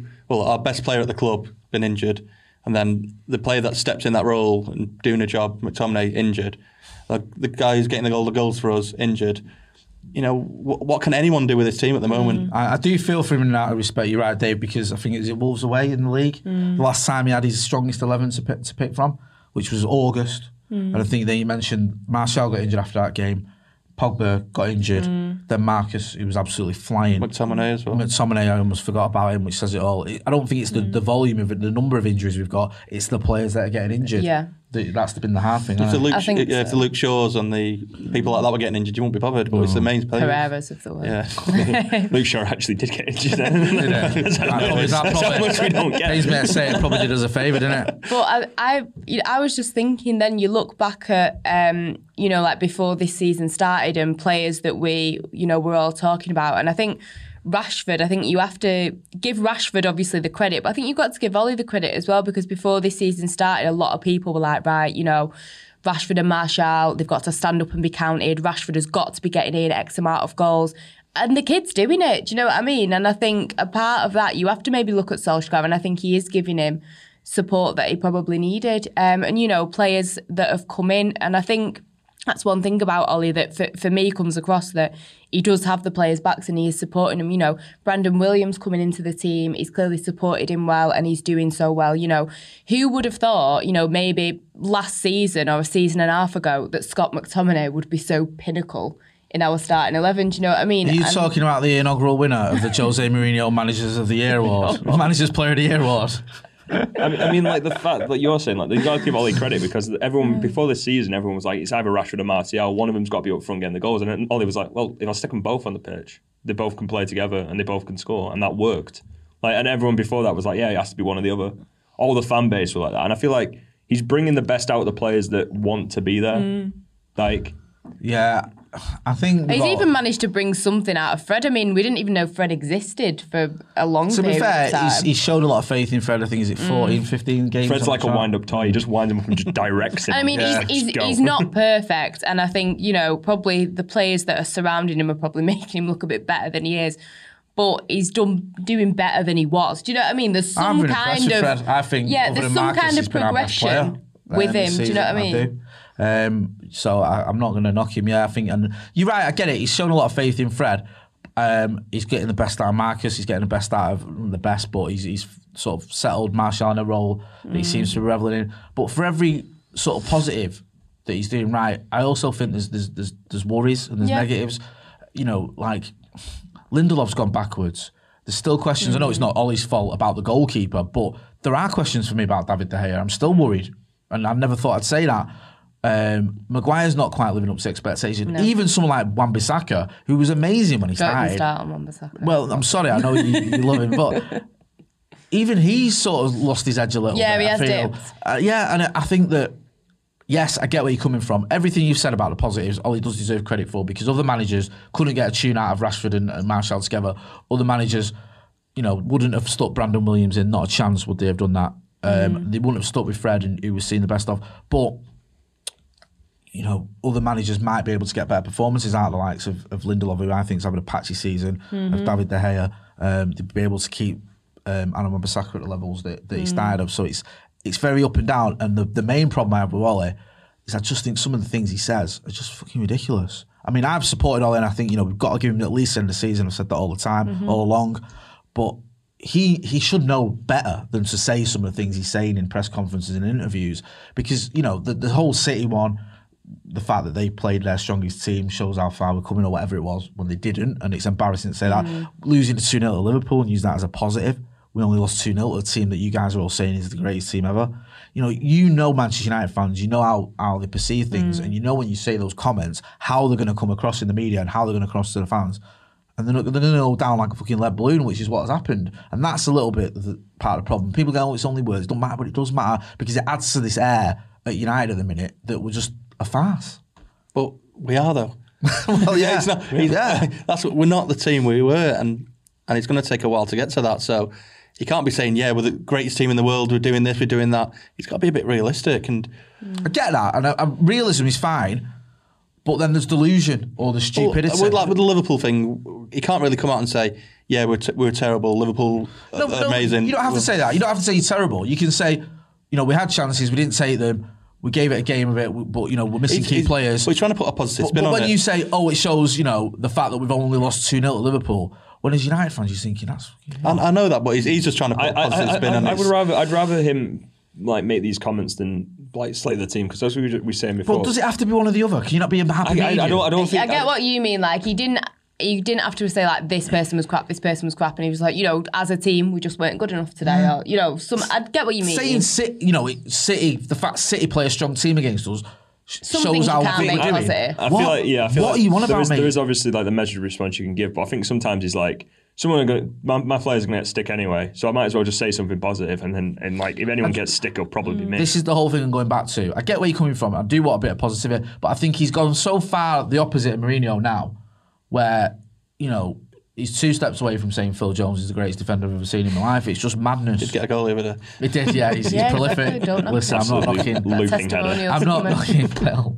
best player at the club been injured, and then the player that stepped in that role and doing a job, McTominay, injured. The guy who's getting the goals for us, injured. You know, what can anyone do with this team at the moment? I do feel for him in that respect. You're right, Dave, because I think it Wolves away in the league. The last time he had his strongest 11 to pick from, which was August. And I think then you mentioned Martial got injured after that game. Pogba got injured. Then Marcus, he was absolutely flying. McTominay as well. McTominay, I almost forgot about him, which says it all. I don't think it's the volume of it, the number of injuries we've got. It's the players that are getting injured. Yeah. That's been the hard thing. If the Luke Shaws and the people like that were getting injured, you won't be bothered. But it's the main players. Pereiras of the world. Yeah. Luke Shaw actually did get injured. That's how much we don't get. Pays me to say it probably did us a favour, didn't it? But I was just thinking. Then you look back at like before this season started and players that we're all talking about, and I think Rashford, I think you have to give Rashford obviously the credit, but I think you've got to give Ollie the credit as well, because before this season started, a lot of people were like, right, Rashford and Martial, they've got to stand up and be counted. Rashford has got to be getting in X amount of goals. And the kid's doing it, do you know what I mean? And I think a part of that, you have to maybe look at Solskjaer, and I think he is giving him support that he probably needed. Players that have come in, and I think that's one thing about Ollie that for me comes across, that he does have the players' backs and he is supporting them. Brandon Williams coming into the team, he's clearly supported him well and he's doing so well. Who would have thought, maybe last season or a season and a half ago that Scott McTominay would be so pinnacle in our starting 11, do you know what I mean? Are you talking about the inaugural winner of the Jose Mourinho Managers of the Year Award? Managers Player of the Year Award? I mean, like the fact that you're saying, like you've got to give Ollie credit, because everyone before this season, everyone was like, it's either Rashford or Martial. One of them's got to be up front getting the goals, and then Ollie was like, well, if I stick them both on the pitch, they both can play together and they both can score, and that worked. And everyone before that was like, yeah, it has to be one or the other. All the fan base were like that, and I feel like he's bringing the best out of the players that want to be there. Yeah. I think he's even managed to bring something out of Fred. I mean, we didn't even know Fred existed for a long period of time. He's showed a lot of faith in Fred. I think, is it 14, 15 games? Fred's like a wind-up toy. He just winds him up and just directs him. I mean, he's not perfect, and I think, probably the players that are surrounding him are probably making him look a bit better than he is. But he's doing better than he was. Do you know what I mean? There's some kind of Fred. I think there's some kind of progression with him. Do you know what I mean? So I'm not going to knock him. Yeah, I think, and you're right. I get it. He's shown a lot of faith in Fred. He's getting the best out of Marcus. He's getting the best out of the best, but he's sort of settled Martial in a role that he seems to be reveling in. But for every sort of positive that he's doing right, I also think there's worries and there's negatives. Like Lindelof's gone backwards. There's still questions. I know it's not Ollie's fault about the goalkeeper, but there are questions for me about David De Gea. I'm still worried, and I've never thought I'd say that. Maguire's not quite living up to expectation. No. Even someone like Wan-Bissaka, who was amazing when he started. Start on Wan-Bissaka. Well, I'm sorry, I know you love him, but even he's sort of lost his edge a little bit. Yeah, he has dipped. And I think that, yes, I get where you're coming from. Everything you've said about the positives, Ollie does deserve credit for, because other managers couldn't get a tune out of Rashford and Martial together. Other managers, wouldn't have stuck Brandon Williams in. Not a chance would they have done that. They wouldn't have stuck with Fred, and who was seen the best of. But other managers might be able to get better performances out of the likes of Lindelof, who I think is having a patchy season, of David De Gea, to be able to keep Aaron Wan-Bissaka at the levels that he started of. So it's very up and down. And the main problem I have with Ollie is I just think some of the things he says are just fucking ridiculous. I mean, I've supported Ollie, and I think, we've got to give him at least the end of the season. I've said that all the time, all along. But he should know better than to say some of the things he's saying in press conferences and interviews, because, the whole City one, the fact that they played their strongest team shows how far we're coming, or whatever it was, when they didn't, and it's embarrassing to say that. Losing to 2-0 to Liverpool and use that as a positive we only lost 2-0 to a team that you guys are all saying is the greatest team ever. You know Manchester United fans, you know how they perceive things, and you know when you say those comments, how they're going to come across in the media and how they're going to come across to the fans. And they're going to go down like a fucking lead balloon, which is what has happened. And that's a little bit part of the problem. People go, it's only words. It don't matter, but it does matter because it adds to this air at United at the minute that we're just a farce. But we are, though. Well, yeah. We're not the team we were, and it's going to take a while to get to that. So you can't be saying, we're the greatest team in the world, we're doing this, we're doing that. It's got to be a bit realistic. And I get that, and realism is fine, but then there's delusion or the stupidity. With the Liverpool thing, you can't really come out and say, we're terrible, Liverpool amazing. You don't have to say that. You don't have to say you're terrible. You can say, we had chances, we didn't take them, we gave it a game of it, but we're missing key players. We're trying to put a positive spin on it. But when you say, it shows, the fact that we've only lost 2-0 at Liverpool, when as United fans, you're thinking that's. I know that, but he's just trying to put a positive spin on it. I'd rather him make these comments than slate the team, because as we were saying before. But does it have to be one or the other? Can you not be a happy medium? I don't think. I get what you mean. Like he didn't have to say like this person was crap, and he was like, as a team we just weren't good enough today. Or I get what you mean. Saying City, the fact City play a strong team against us. Shows how I feel like, what are you on about, mate? There is obviously like the measured response you can give, but I think sometimes it's like my players are going to get stick anyway, so I might as well just say something positive, and if anyone gets stick, it'll probably be me. This is the whole thing I'm going back to. I get where you're coming from. I do want a bit of positivity, but I think he's gone so far the opposite of Mourinho now, where he's 2 steps away from saying Phil Jones is the greatest defender I've ever seen in my life. It's just madness. Did get a goal over there. It did, yeah. He's prolific. Listen, I'm not knocking. I'm not knocking Phil.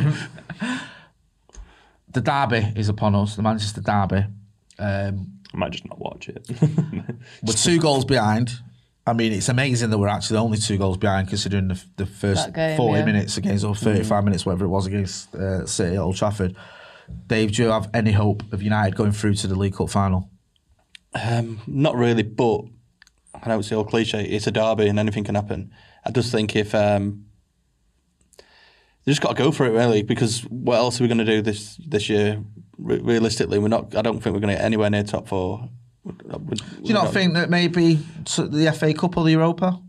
The derby is upon us. The Manchester derby. I might just not watch it. We're 2 goals behind. I mean, it's amazing that we're actually only 2 goals behind, considering the first 40 minutes against, or 35 minutes, whatever it was, against City at Old Trafford. Dave, do you have any hope of United going through to the League Cup final? Not really, but I know it's the old cliche, it's a derby and anything can happen. I just think if they just got to go for it, really, because what else are we going to do this year? Realistically, I don't think we're going to get anywhere near top 4. Do you not think that maybe the FA Cup or the Europa?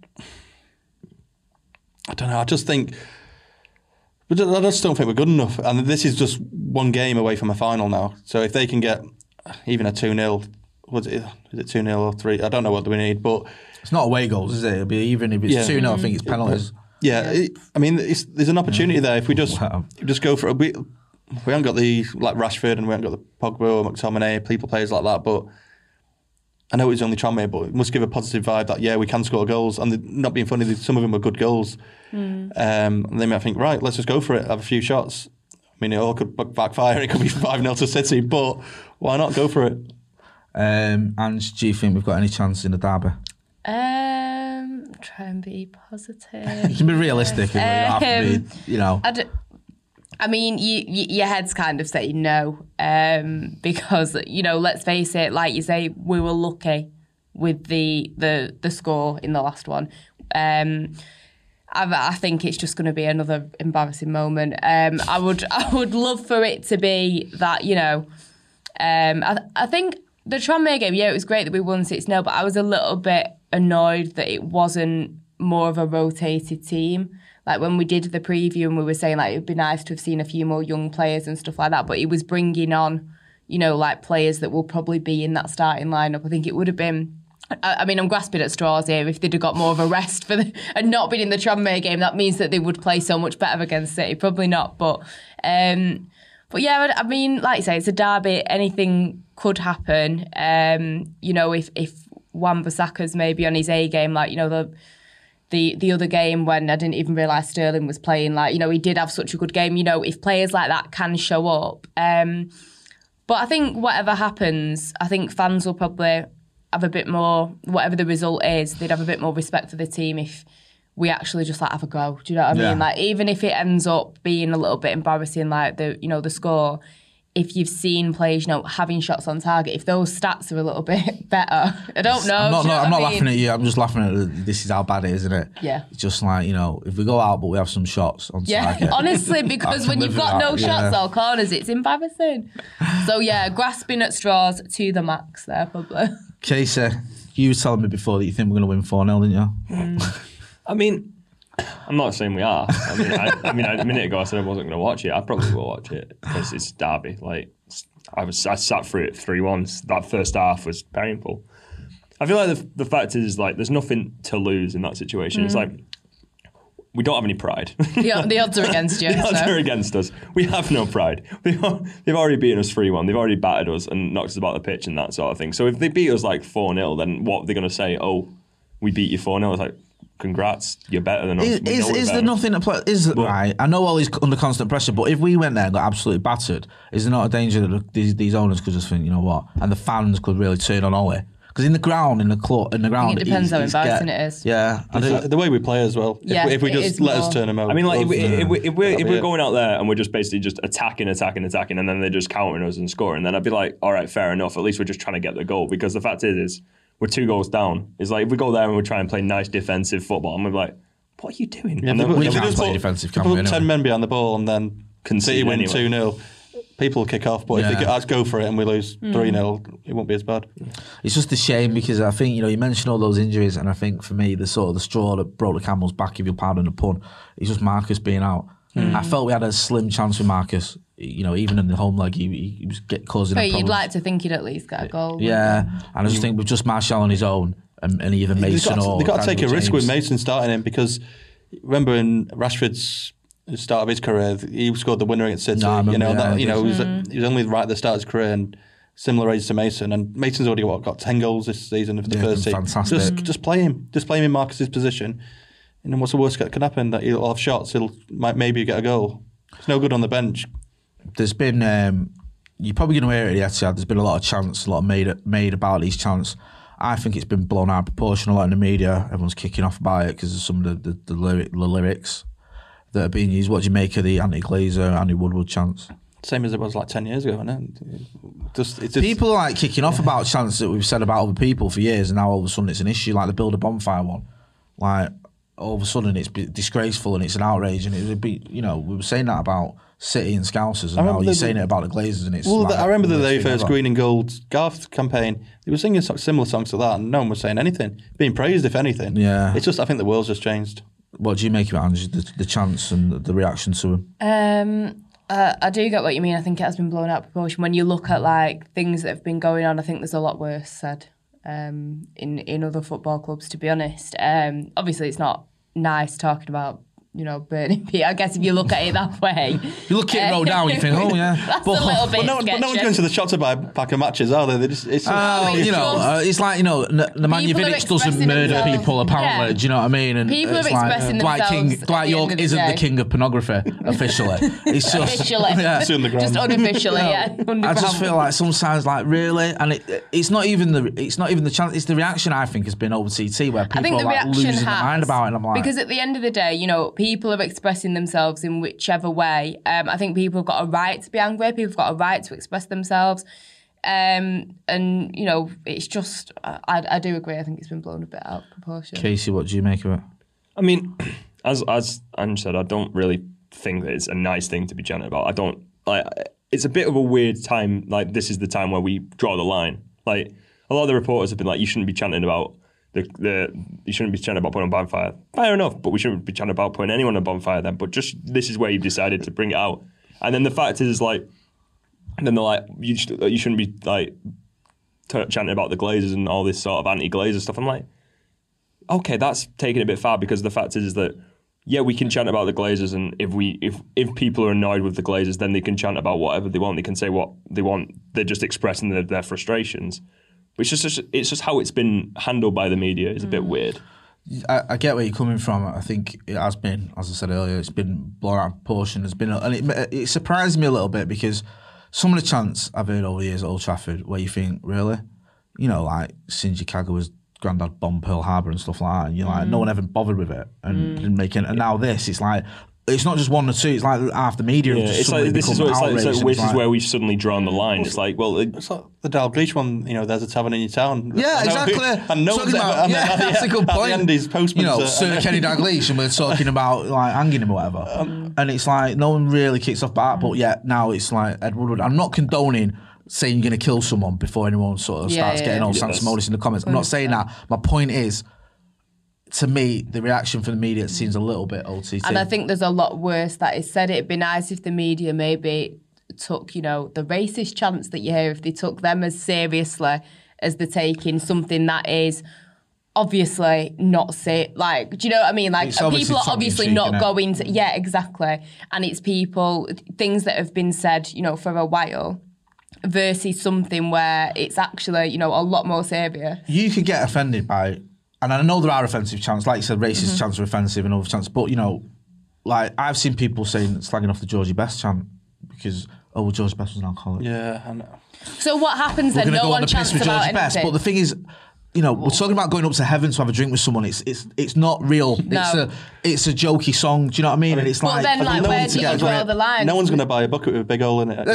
I don't know. I just think. But I just don't think we're good enough. And this is just one game away from a final now. So if they can get even a 2-0, is it 2-0 or 3? I don't know what we need, but. It's not away goals, is it? It'll be even if it's 2-0, I think it's penalties. There's an opportunity there. If we just go for it. We haven't got the Rashford, and we haven't got the Pogba or McTominay, players like that, but I know it's only Tranmere, but it must give a positive vibe that, we can score goals. And not being funny, some of them are good goals. And they might think, right, let's just go for it, have a few shots. I mean, it all could backfire. It could be 5-0 to City, but why not go for it? Ange, do you think we've got any chance in the derby? Try and be positive. You can be realistic. You don't have to be, I mean, your head's kind of saying no, because let's face it, like you say, we were lucky with the score in the last one. I think it's just going to be another embarrassing moment. I would love for it to be that I think the Tranmere game, it was great that we won 6-0, but I was a little bit annoyed that it wasn't more of a rotated team. Like when we did the preview and we were saying like it would be nice to have seen a few more young players and stuff like that, but it was bringing on, players that will probably be in that starting lineup. I think it would have been. I mean, I'm grasping at straws here. If they'd have got more of a rest and not been in the Tranmere game, that means that they would play so much better against City. Probably not, but yeah, I mean, like you say, it's a derby. Anything could happen. If Wan-Bissaka's maybe on his A game, the other game when I didn't even realise Sterling was playing, he did have such a good game. If players like that can show up, but I think whatever happens, I think fans will probably have a bit more, whatever the result is, they'd have a bit more respect for the team if we actually just have a go. Do you know what I mean? Even if it ends up being a little bit embarrassing, the score, if you've seen players, having shots on target, if those stats are a little bit better, I don't know. I'm not mean? laughing at you. I'm just laughing at this is how bad it is, isn't it? Yeah. It's just like, if we go out but we have some shots on target. Honestly, because when you've got no shots or corners, it's embarrassing. So, grasping at straws to the max there, probably. Casey, you were telling me before that you think we're going to win 4-0, didn't you? I mean, I'm not saying we are. I mean, a minute ago I said I wasn't going to watch it. I probably will watch it because it's Derby. Like, I sat through it 3-1. That first half was painful. I feel like the fact is, like, there's nothing to lose in that situation. It's like, we don't have any pride. The odds are against you. The odds are against us. We have no pride. They've already beaten us 3-1. They've already battered us and knocked us about the pitch and that sort of thing. So if they beat us like 4-0, then what, they're going to say, oh, we beat you 4-0? It's like, congrats, you're better than us. Is there nothing to play? Right? I know Ollie's under constant pressure, but if we went there and got absolutely battered, is there not a danger that these owners could just think, you know what, and the fans could really turn on Ollie? Because in the ground, it depends how embarrassing it is. Yeah, the way we play as well. Yeah, if we just let us turn them over. I mean, like if we're going out there and we're just basically just attacking, and then they're just countering us and scoring, then I'd be like, all right, fair enough. At least we're just trying to get the goal. Because the fact is we're 2 goals down. It's like if we go there and we try and play nice defensive football, and we're like, what are you doing? Yeah, we can't play defensive. If you put 10 men behind the ball and then City win 2-0. People kick off, but if they go for it and we lose 3-0, it won't be as bad. It's just a shame because I think, you mentioned all those injuries, and I think for me, the straw that broke the camel's back, if you'll pardon the pun, is just Marcus being out. I felt we had a slim chance with Marcus. Even in the home leg, he was causing problems. You'd like to think he'd at least get a goal. Yeah, and I just think with just Martial on his own, and either Mason they've got to take a risk with Mason starting him, because remember in Rashford's start of his career, he scored the winner against City. He was only right at the start of his career and similar age to Mason. And Mason's already got 10 goals this season for the first team. Fantastic. Just play him. Just play him in Marcus's position. And then what's the worst that can happen? That he'll have shots. Might maybe get a goal. It's no good on the bench. There's been you're probably going to hear it at the Etihad. There's been a lot of chants, a lot made about these chants. I think it's been blown out of proportion a lot in the media. Everyone's kicking off by it because of some of the lyrics that are being used. What do you make of the anti-Glazer, anti-Woodward chants? Same as it was like 10 years ago, isn't it? It's just people are like kicking off about chants that we've said about other people for years, and now all of a sudden it's an issue, like the Build a Bonfire one. Like, all of a sudden it's disgraceful and it's an outrage, and it would be, we were saying that about City and Scousers, and now you're saying it about the Glazers, and it's. Well, I remember the very first Green and Gold Garth campaign. They were singing similar songs to that, and no one was saying anything, being praised if anything. Yeah, it's just I think the world's just changed. What do you make of it, Angie? The chants and the reaction to them? I do get what you mean. I think it has been blown out of proportion. When you look at like things that have been going on, I think there's a lot worse said in other football clubs. To be honest, obviously it's not nice talking about burning people. I guess if you look at it that way. You look at it roll down, you think, oh yeah. That's a little bit but no one's going to the shop to buy a pack of matches, are they? It's it's like, Nemanja doesn't murder people, apparently. Yeah. Do you know what I mean? And people are expressing themselves. Dwight York isn't the king of pornography, officially. It's just... Officially. Yeah. Just unofficially, yeah. I just feel like sometimes, like, really? And it's not even the chance, it's the reaction, I think, has been over TT, where people are like losing their mind about it. And I'm like... Because at the end of the day, people are expressing themselves in whichever way. I think people have got a right to be angry. People have got a right to express themselves. And, it's just... I do agree. I think it's been blown a bit out of proportion. Casey, what do you make of it? I mean, as Ange said, I don't really think that it's a nice thing to be chanting about. I don't... it's a bit of a weird time. Like, this is the time where we draw the line. Like, a lot of the reporters have been like, you shouldn't be chanting about... you shouldn't be chanting about putting on bonfire. Fair enough, but we shouldn't be chanting about putting anyone on bonfire then. But just this is where you've decided to bring it out. And then the fact is, like, and then they're like, you shouldn't be like chanting about the Glazers and all this sort of anti-Glazer stuff. I'm like, okay, that's taking it a bit far, because the fact is that yeah, we can chant about the Glazers, and if people are annoyed with the Glazers, then they can chant about whatever they want. They can say what they want. They're just expressing their frustrations. It's just how it's been handled by the media is a bit weird. I get where you're coming from. I think it has been, as I said earlier, it's been blown out of proportion. And it surprised me a little bit, because some of the chants I've heard over the years at Old Trafford, where you think, really? Like Shinji Kagawa's Grandad bombed Pearl Harbor and stuff like that, and you're like, no one ever bothered with it and didn't make it. And now this, it's like, it's not just one or two. It's like half the media. Yeah, Have just it's like suddenly this is become what it's like. It's outraged, like, and this is where we've suddenly drawn the line. It's like, well, It's like the Dalglish one, there's a tavern in your town. Yeah, exactly. And no one's ever, that's a good point. At the end, his postman Sir Kenny Dalglish, and we're talking about like hanging him or whatever. And it's like no one really kicks off that, but yet now it's like Ed Woodward. I'm not condoning saying you're going to kill someone before anyone sort of starts getting all sanctimonious in the comments. I'm not saying that. My point is, to me, the reaction from the media seems a little bit OTT. And I think there's a lot worse that is said. It'd be nice if the media maybe took, the racist chants that you hear, if they took them as seriously as they're taking something that is obviously not safe. Like, do you know what I mean? Like, people are obviously not going to... Yeah, exactly. And it's things that have been said, for a while, versus something where it's actually, a lot more serious. You could get offended by... And I know there are offensive chants, like you said, racist chants are offensive and other chants, but, like, I've seen people slagging off the Georgie Best chant because, Georgie Best was an alcoholic. Yeah, I know. So what happens then? No one chants about anything. Best, but the thing is, we're talking about going up to heaven to have a drink with someone. It's not real. No. It's a jokey song. Do you know what I mean? And it's but then, where do you draw the line? No one's going to buy a bucket with a big hole in it.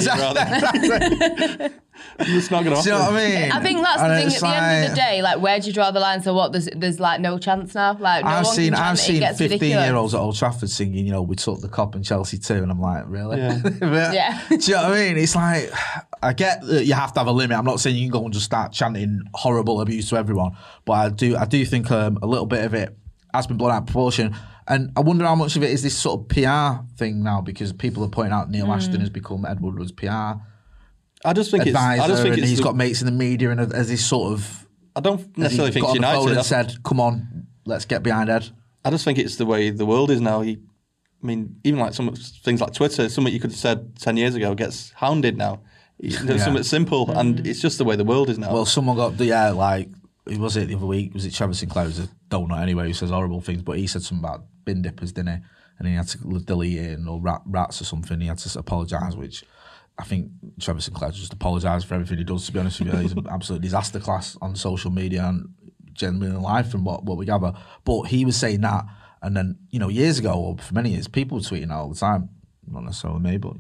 Exactly. It's not going to happen. Do you know what I mean? I think that's the thing. At the end of the day, like, where do you draw the line? So what? There's like no chance now. Like, I've seen 15-year-olds at Old Trafford singing, we took the cop and Chelsea too, and I'm like, really? Yeah. Do you know what I mean? It's like, I get that you have to have a limit. I'm not saying you can go and just start chanting horrible abuse to everyone, but I do think a little bit of it has been blown out of proportion. And I wonder how much of it is this sort of PR thing now, because people are pointing out Neil Ashton has become Ed Woodward's PR I just think advisor, and he's got mates in the media, and as this sort of... I don't necessarily think it's United... and said, come on, let's get behind Ed. I just think it's the way the world is now. Even like some things like Twitter, something you could have said 10 years ago gets hounded now. Something simple, and it's just the way the world is now. Well, someone got, who was it the other week? Was it Trevor Sinclair? Who's a donut anyway, who says horrible things, but he said something about bin dippers, didn't he? And he had to delete it, or rats or something. He had to apologise, which I think Trevor Sinclair just apologised for everything he does, to be honest with you. He's an absolute disaster class on social media and generally in life from what we gather. But he was saying that, and then, years ago, or for many years, people were tweeting all the time. Not necessarily me, but,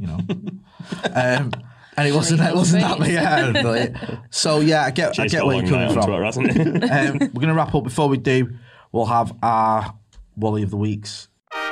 and it wasn't that big. Yeah. So, I get where you're coming from. Twitter, we're going to wrap up. Before we do, we'll have our Wally of the Weeks.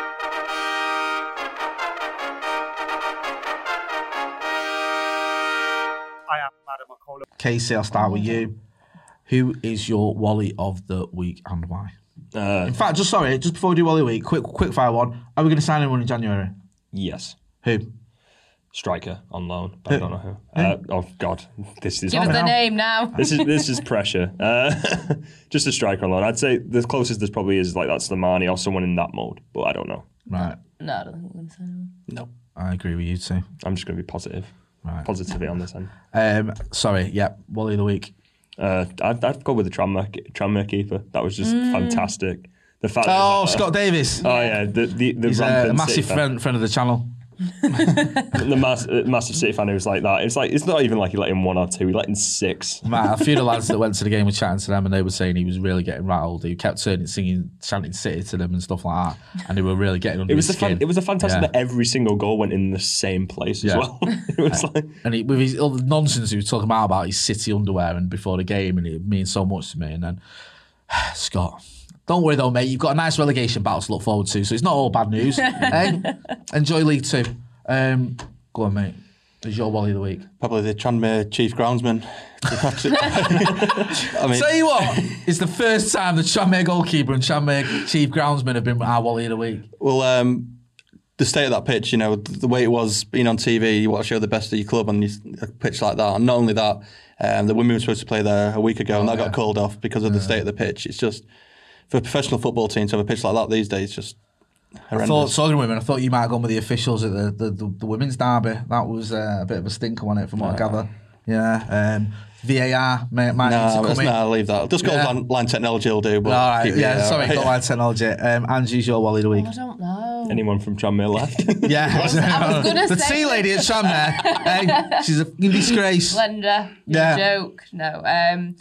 Casey, I'll start with you. Who is your Wally of the Week and why? In fact, just before we do Wally of the Week, quick fire one. Are we going to sign anyone in January? Yes. Who? Striker on loan, but I don't know who. Oh God, this is. Give us the name now. This is pressure. Just a striker on loan. I'd say the closest this probably is that's Slimani or someone in that mode, but I don't know. Right. No, I don't think we're going to sign anyone. No. I agree with you too. I'm just going to be positive. Right. Positively on this end. Wally of the Week. I'd go with the Tranmere keeper. That was just fantastic. The fact Scott Davis. Oh yeah, the He's a massive friend of the channel. The massive City fan who's like that. It's not even like he let in 1 or 2. He let in 6. Matt, a few of the lads that went to the game were chatting to them, and they were saying he was really getting rattled. He kept chanting City to them and stuff like that, and they were really getting under his skin. It was a fantastic that every single goal went in the same place as well. It was and with his all the nonsense he was talking about his City underwear and before the game, and it means so much to me. And then Scott. Don't worry though, mate. You've got a nice relegation battle to look forward to, so it's not all bad news. Enjoy League Two. Go on, mate. Who's your Wally of the Week? Probably the Tranmere chief groundsman. Tell you what, it's the first time the Tranmere goalkeeper and Tranmere chief groundsman have been our Wally of the Week. Well, the state of that pitch, the way it was being on TV, you want to show the best of your club on a pitch like that. And not only that, the women were supposed to play there a week ago, and that got called off because of the state of the pitch. It's just, for a professional football team to have a pitch like that these days, just horrendous. I thought you might have gone with the officials at the women's derby. That was a bit of a stinker on it, from what I gather. Yeah. VAR might need to come in. No, leave that. Just go line technology will do. But all right, got line technology. Andrew's your Wally of the Week. I don't know. Anyone from Tranmere left? Yeah. I was going to say... The tea lady at Tranmere. She's a disgrace. Slender. Joke. No.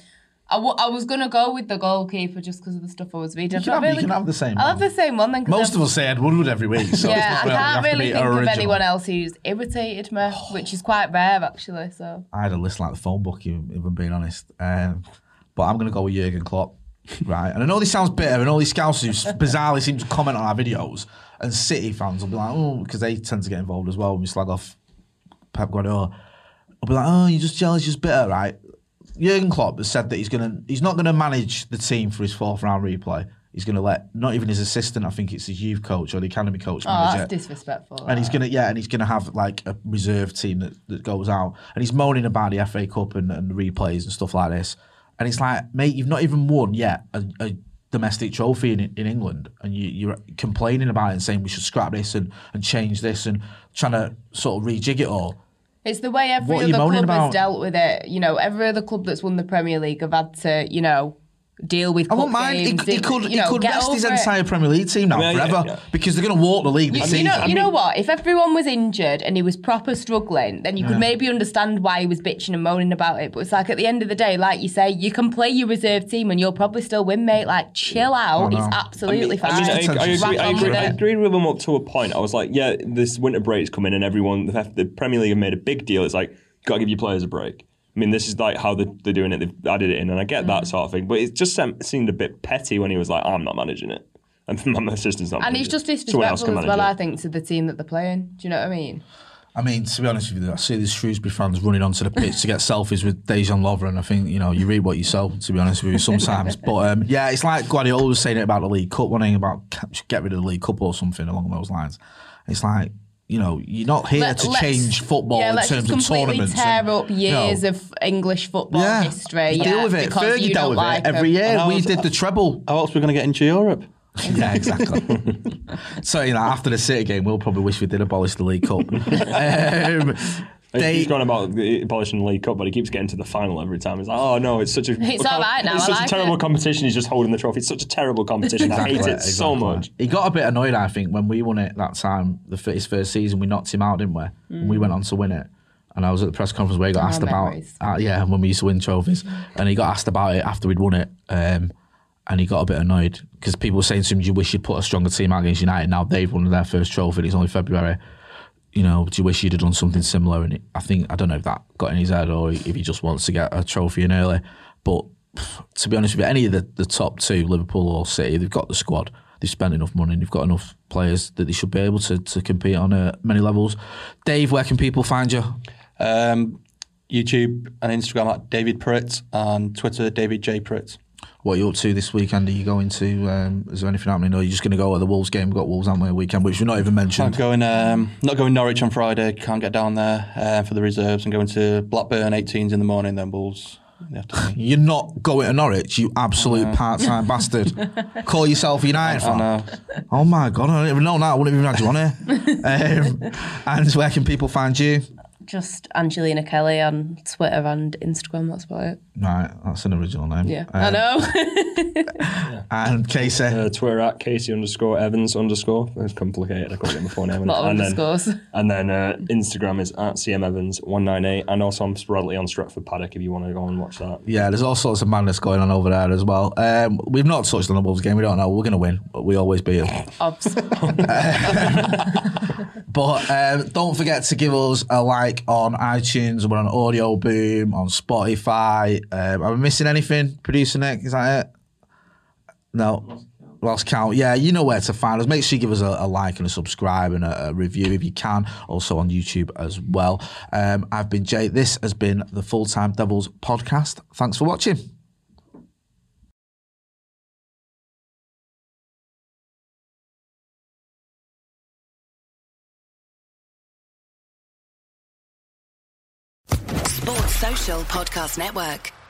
I was going to go with the goalkeeper just because of the stuff I was reading. You can have the same I'll one. have the same one then. Most of us say Ed Woodward every week, so yeah, it's not I can't really think of original. anyone else who's irritated me, which is quite rare actually. So I had a list like the phone book, if I'm being honest. But I'm going to go with Jurgen Klopp, right? And I know this sounds bitter, and all these scouts who bizarrely seem to comment on our videos, and City fans will be like, oh, because they tend to get involved as well when we slag off Pep Guardiola. I'll be like, oh, you're just jealous, you're just bitter, right? Jurgen Klopp has said that he's not going to manage the team for his 4th round replay. He's going to let not even his assistant, I think it's his youth coach or the academy coach manage that's disrespectful. And he's gonna have like a reserve team that goes out. And he's moaning about the FA Cup and the replays and stuff like this. And it's like, mate, you've not even won yet a domestic trophy in England, and you're complaining about it and saying we should scrap this and change this and trying to sort of rejig it all. It's the way every other club has dealt with it. You know, every other club that's won the Premier League have had to, you know, deal with. I won't mind. He could rest his entire Premier League team now forever because they're going to walk the league this season. You know what? If everyone was injured and he was proper struggling, then you could maybe understand why he was bitching and moaning about it. But it's like at the end of the day, like you say, you can play your reserve team and you'll probably still win, mate. Like chill out. It's absolutely fine. I agree with him up to a point. I was like, yeah, this winter break's coming and everyone, the Premier League have made a big deal. It's like, got to give your players a break. I mean, this is like how they're doing it. They've added it in, and I get that sort of thing. But it just seemed a bit petty when he was like, I'm not managing it. And my assistant's not managing it. And it's just disrespectful as well, I think, to the team that they're playing. Do you know what I mean? I mean, to be honest with you, I see these Shrewsbury fans running onto the pitch to get selfies with Dejan Lovren. I think, you know, you read what you sow, to be honest with you, sometimes. But, yeah, it's like Guardiola was saying it about the League Cup, wanting about get rid of the League Cup or something along those lines. It's like, you know, you're not here to change football in terms of tournaments. Tear up years of English football history. Deal with it. Fergie dealt with it every year. We did the treble. How else are we going to get into Europe? Yeah, exactly. So, you know, after the City game, we'll probably wish we did abolish the League Cup. He's gone about abolishing the League Cup, but he keeps getting to the final every time. He's like, oh no, it's such a all right now. It's such a terrible competition. He's just holding the trophy. It's such a terrible competition. I hate it so much. He got a bit annoyed, I think, when we won it that time. His first season, we knocked him out, didn't we? And we went on to win it. And I was at the press conference where he got asked about when we used to win trophies, and he got asked about it after we'd won it. And he got a bit annoyed because people were saying to him, "Do you wish you'd put a stronger team out against United?" Now they've won their first trophy. And it's only February. You know, do you wish you'd have done something similar? And I don't know if that got in his head or if he just wants to get a trophy in early. But to be honest with you, any of the top two, Liverpool or City, they've got the squad. They've spent enough money and they've got enough players that they should be able to compete on many levels. Dave, where can people find you? YouTube and Instagram at David Pritt and Twitter, David J. Pritt. What are you up to this weekend? Are you going to? Is there anything happening? Or are you just going to go at the Wolves game? We've got Wolves, haven't we, a weekend, which we've not even mentioned. Not going Norwich on Friday. Can't get down there for the reserves. I'm going to Blackburn 18s in the morning, then Wolves in the afternoon. You're not going to Norwich, you absolute part-time bastard. Call yourself a United fan. I know. Oh my God, I don't even know that. I wouldn't even have had you on here. And where can people find you? Just Angelina Kelly on Twitter and Instagram, that's about it. Right, that's an original name. Yeah, I know. And Casey? Twitter at Casey_Evans_. It's complicated, I can't get my phone name. A lot of underscores. And then Instagram is at CMEvans198. And also I'm sporadically on Stretford Paddock if you want to go and watch that. Yeah, there's all sorts of madness going on over there as well. We've not touched on the Wolves game, we don't know. We're going to win, but we always beat them. But don't forget to give us a like on iTunes. We're on Audio Boom, on Spotify. Am I missing anything? Producer Nick, is that it? No. Lost count. Yeah, you know where to find us. Make sure you give us a like and a subscribe and a review if you can. Also on YouTube as well. I've been Jay. This has been the Full Time Devils podcast. Thanks for watching. Sports Social Podcast Network.